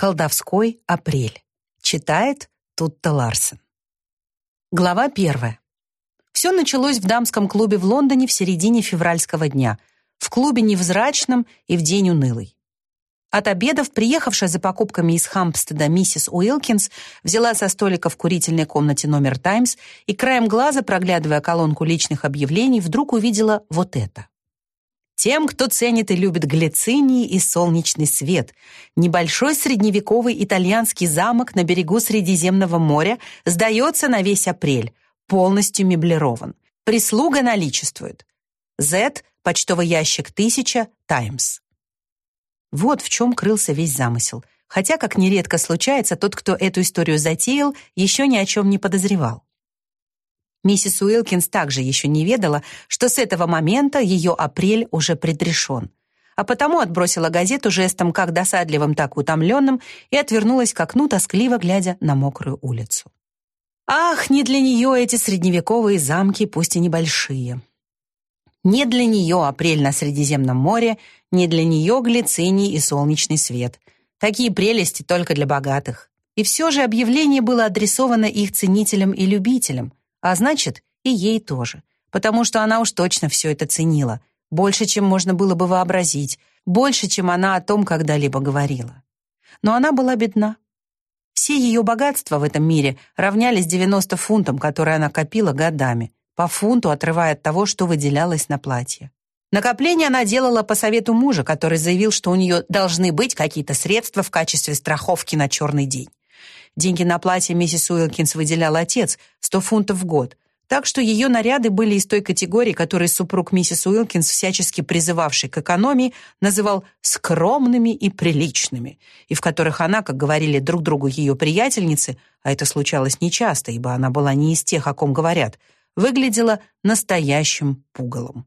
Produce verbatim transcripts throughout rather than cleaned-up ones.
Колдовской апрель. Читает Тутта Ларсен. Глава первая. Все началось в дамском клубе в Лондоне в середине февральского дня, в клубе невзрачном и в день унылый. От обедов, приехавшая за покупками из Хампстеда миссис Уилкинс, взяла со столика в курительной комнате номер «Таймс» и краем глаза, проглядывая колонку личных объявлений, вдруг увидела вот это. Тем, кто ценит и любит глицинии и солнечный свет, небольшой средневековый итальянский замок на берегу Средиземного моря сдается на весь апрель, полностью меблирован. Прислуга наличествует. Z, почтовый ящик тысяча, Таймс. Вот в чем крылся весь замысел. Хотя, как нередко случается, тот, кто эту историю затеял, еще ни о чем не подозревал. Миссис Уилкинс также еще не ведала, что с этого момента ее апрель уже предрешен, а потому отбросила газету жестом как досадливым, так и утомленным и отвернулась к окну, тоскливо глядя на мокрую улицу. Ах, не для нее эти средневековые замки, пусть и небольшие. Не для нее апрель на Средиземном море, не для нее глициний и солнечный свет. Такие прелести только для богатых. И все же объявление было адресовано их ценителям и любителям, а значит, и ей тоже, потому что она уж точно все это ценила, больше, чем можно было бы вообразить, больше, чем она о том когда-либо говорила. Но она была бедна. Все ее богатства в этом мире равнялись девяноста фунтам, которые она копила годами, по фунту отрывая от того, что выделялось на платье. Накопление она делала по совету мужа, который заявил, что у нее должны быть какие-то средства в качестве страховки на черный день. Деньги на платье миссис Уилкинс выделял отец, сто фунтов в год, так что ее наряды были из той категории, которую супруг миссис Уилкинс, всячески призывавший к экономии, называл скромными и приличными, и в которых она, как говорили друг другу ее приятельницы, а это случалось нечасто, ибо она была не из тех, о ком говорят, выглядела настоящим пугалом.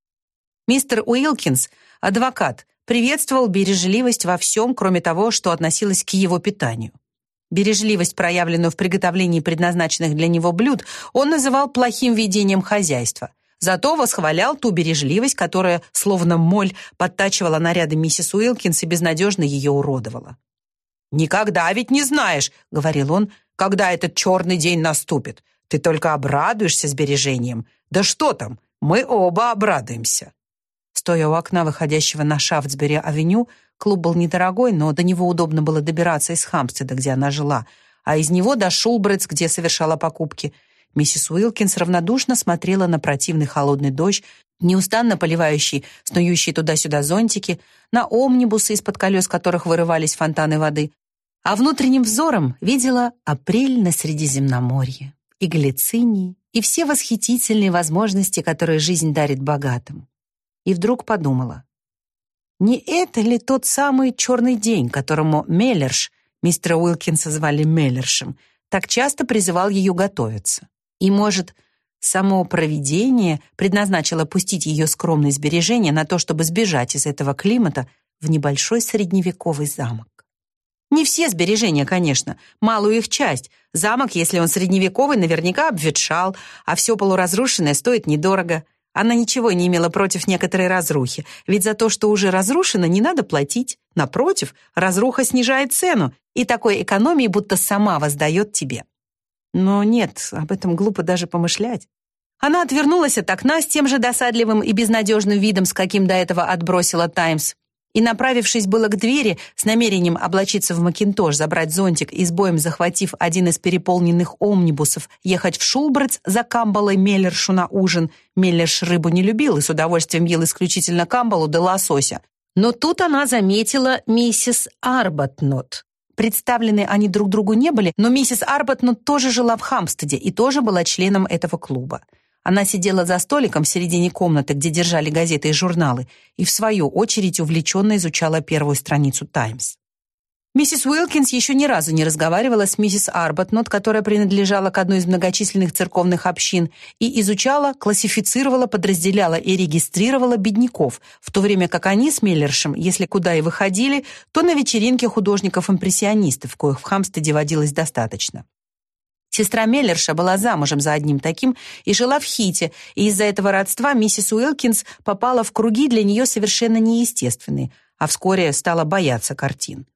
Мистер Уилкинс, адвокат, приветствовал бережливость во всем, кроме того, что относилось к его питанию. Бережливость, проявленную в приготовлении предназначенных для него блюд, он называл плохим ведением хозяйства. Зато восхвалял ту бережливость, которая, словно моль, подтачивала наряды миссис Уилкинс и безнадежно ее уродовала. «Никогда ведь не знаешь, — говорил он, — когда этот черный день наступит. Ты только обрадуешься сбережением. Да что там, мы оба обрадуемся». Стоя у окна, выходящего на Шафтсбери-авеню, клуб был недорогой, но до него удобно было добираться из Хампстеда, где она жила, а из него до Шулбредс, где совершала покупки. Миссис Уилкинс равнодушно смотрела на противный холодный дождь, неустанно поливающий снующие туда-сюда зонтики, на омнибусы, из-под колес которых вырывались фонтаны воды, а внутренним взором видела апрель на Средиземноморье, и глицинии, и все восхитительные возможности, которые жизнь дарит богатым. И вдруг подумала, не это ли тот самый черный день, которому Меллерш, мистера Уилкинса звали Меллершем, так часто призывал ее готовиться? И, может, само провидение предназначило пустить ее скромные сбережения на то, чтобы сбежать из этого климата в небольшой средневековый замок? Не все сбережения, конечно, малую их часть. Замок, если он средневековый, наверняка обветшал, а все полуразрушенное стоит недорого. Она ничего не имела против некоторой разрухи, ведь за то, что уже разрушено, не надо платить. Напротив, разруха снижает цену, и такой экономии будто сама воздает тебе. Но нет, об этом глупо даже помышлять. Она отвернулась от окна с тем же досадливым и безнадежным видом, с каким до этого отбросила «Таймс», и, направившись было к двери, с намерением облачиться в макинтош, забрать зонтик и с боем захватив один из переполненных омнибусов, ехать в Шулбредс за Камбалой Меллершу на ужин. Меллерш рыбу не любил и с удовольствием ел исключительно камбалу да лосося. Но тут она заметила миссис Арбатнот. Представлены они друг другу не были, но миссис Арбатнот тоже жила в Хампстеде и тоже была членом этого клуба. Она сидела за столиком в середине комнаты, где держали газеты и журналы, и в свою очередь увлеченно изучала первую страницу «Таймс». Миссис Уилкинс еще ни разу не разговаривала с миссис Арбатнот, которая принадлежала к одной из многочисленных церковных общин, и изучала, классифицировала, подразделяла и регистрировала бедняков, в то время как они с Меллершем, если куда и выходили, то на вечеринке художников-импрессионистов, коих в Хампстеде водилось достаточно. Сестра Меллерша была замужем за одним таким и жила в Хите, и из-за этого родства миссис Уилкинс попала в круги для нее совершенно неестественные, а вскоре стала бояться картин.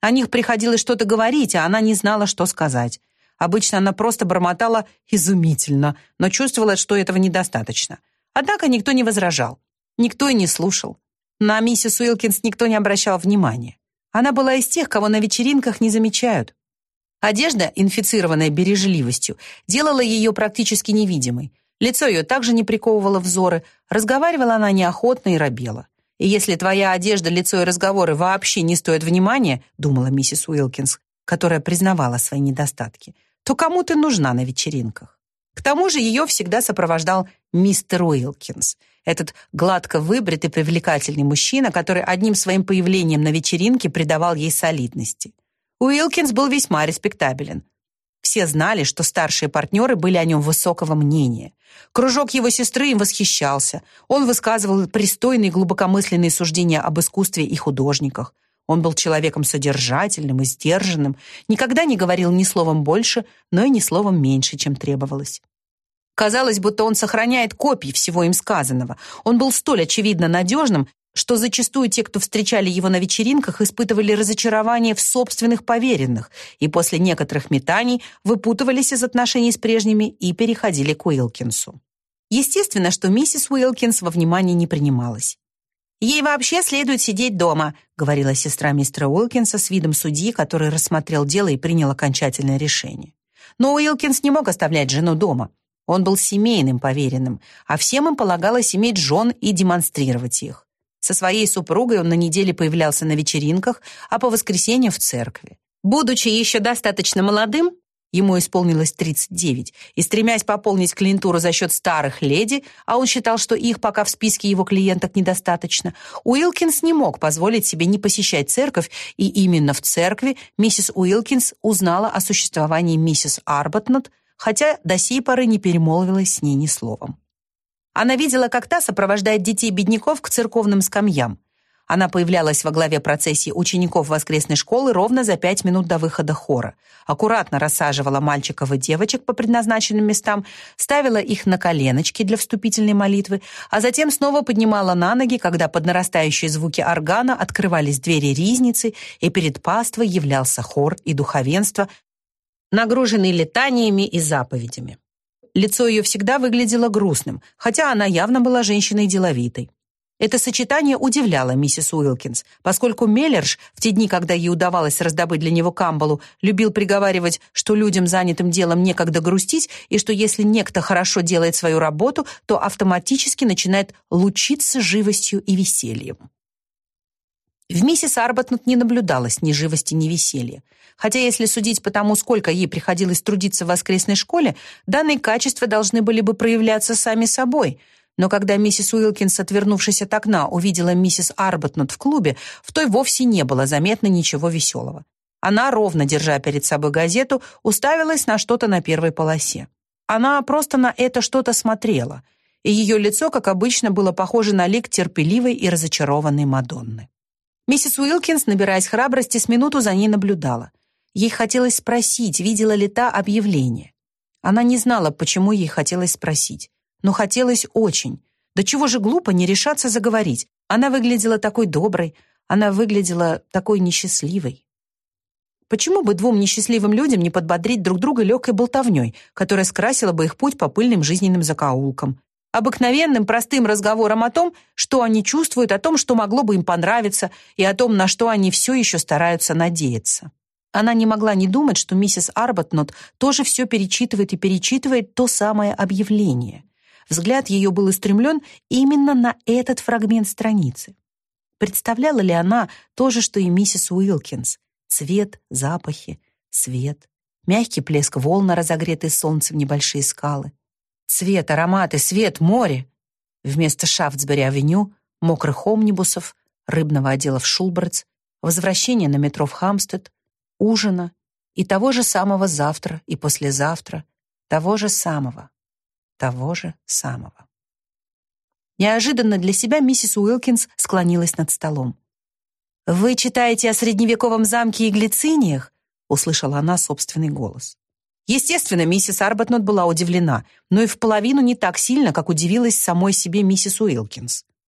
О них приходилось что-то говорить, а она не знала, что сказать. Обычно она просто бормотала «изумительно», но чувствовала, что этого недостаточно. Однако никто не возражал, никто и не слушал. На миссис Уилкинс никто не обращал внимания. Она была из тех, кого на вечеринках не замечают. Одежда, инфицированная бережливостью, делала ее практически невидимой. Лицо ее также не приковывало взоры, разговаривала она неохотно и робела. «И если твоя одежда, лицо и разговоры вообще не стоят внимания, — думала миссис Уилкинс, которая признавала свои недостатки, — то кому ты нужна на вечеринках?» К тому же ее всегда сопровождал мистер Уилкинс, этот гладко выбритый привлекательный мужчина, который одним своим появлением на вечеринке придавал ей солидности. Уилкинс был весьма респектабелен. Все знали, что старшие партнеры были о нем высокого мнения. Кружок его сестры им восхищался. Он высказывал пристойные глубокомысленные суждения об искусстве и художниках. Он был человеком содержательным и сдержанным, никогда не говорил ни словом больше, но и ни словом меньше, чем требовалось. Казалось, будто он сохраняет копии всего им сказанного. Он был столь очевидно надежным, что зачастую те, кто встречали его на вечеринках, испытывали разочарование в собственных поверенных и после некоторых метаний выпутывались из отношений с прежними и переходили к Уилкинсу. Естественно, что миссис Уилкинс во внимание не принималась. «Ей вообще следует сидеть дома», — говорила сестра мистера Уилкинса с видом судьи, который рассмотрел дело и принял окончательное решение. Но Уилкинс не мог оставлять жену дома. Он был семейным поверенным, а всем им полагалось иметь жен и демонстрировать их. Со своей супругой он на неделе появлялся на вечеринках, а по воскресеньям в церкви. Будучи еще достаточно молодым, ему исполнилось тридцать девять, и стремясь пополнить клиентуру за счет старых леди, а он считал, что их пока в списке его клиенток недостаточно, Уилкинс не мог позволить себе не посещать церковь, и именно в церкви миссис Уилкинс узнала о существовании миссис Арбутнот, хотя до сей поры не перемолвилась с ней ни словом. Она видела, как та сопровождает детей-бедняков к церковным скамьям. Она появлялась во главе процессии учеников воскресной школы ровно за пять минут до выхода хора, аккуратно рассаживала мальчиков и девочек по предназначенным местам, ставила их на коленочки для вступительной молитвы, а затем снова поднимала на ноги, когда под нарастающие звуки органа открывались двери ризницы, и перед паствой являлся хор и духовенство, нагруженный летаниями и заповедями. Лицо ее всегда выглядело грустным, хотя она явно была женщиной деловитой. Это сочетание удивляло миссис Уилкинс, поскольку Меллерш, в те дни, когда ей удавалось раздобыть для него камбалу, любил приговаривать, что людям, занятым делом, некогда грустить, и что если некто хорошо делает свою работу, то автоматически начинает лучиться живостью и весельем. В миссис Арбутнот не наблюдалось ни живости, ни веселья. Хотя, если судить по тому, сколько ей приходилось трудиться в воскресной школе, данные качества должны были бы проявляться сами собой. Но когда миссис Уилкинс, отвернувшись от окна, увидела миссис Арбутнот в клубе, в той вовсе не было заметно ничего веселого. Она, ровно держа перед собой газету, уставилась на что-то на первой полосе. Она просто на это что-то смотрела, и ее лицо, как обычно, было похоже на лик терпеливой и разочарованной Мадонны. Миссис Уилкинс, набираясь храбрости, с минуту за ней наблюдала. Ей хотелось спросить, видела ли та объявление. Она не знала, почему ей хотелось спросить, но хотелось очень. Да чего же глупо не решаться заговорить. Она выглядела такой доброй, она выглядела такой несчастливой. Почему бы двум несчастливым людям не подбодрить друг друга легкой болтовней, которая скрасила бы их путь по пыльным жизненным закоулкам? Обыкновенным простым разговором о том, что они чувствуют, о том, что могло бы им понравиться, и о том, на что они все еще стараются надеяться. Она не могла не думать, что миссис Арбутнот тоже все перечитывает и перечитывает то самое объявление. Взгляд ее был устремлен именно на этот фрагмент страницы. Представляла ли она то же, что и миссис Уилкинс? Цвет, запахи, свет, мягкий плеск волн, разогретый солнцем небольшие скалы. Цвет, ароматы, свет, море. Вместо Шафтсбери-авеню, мокрых омнибусов, рыбного отдела в Шулбертс, возвращения на метро в Хамстед, ужина и того же самого завтра и послезавтра, того же самого, того же самого. Неожиданно для себя миссис Уилкинс склонилась над столом. «Вы читаете о средневековом замке и глициниях?» — услышала она собственный голос. Естественно, миссис Арбутнот была удивлена, но и в половину не так сильно, как удивилась самой себе миссис Уилкинс.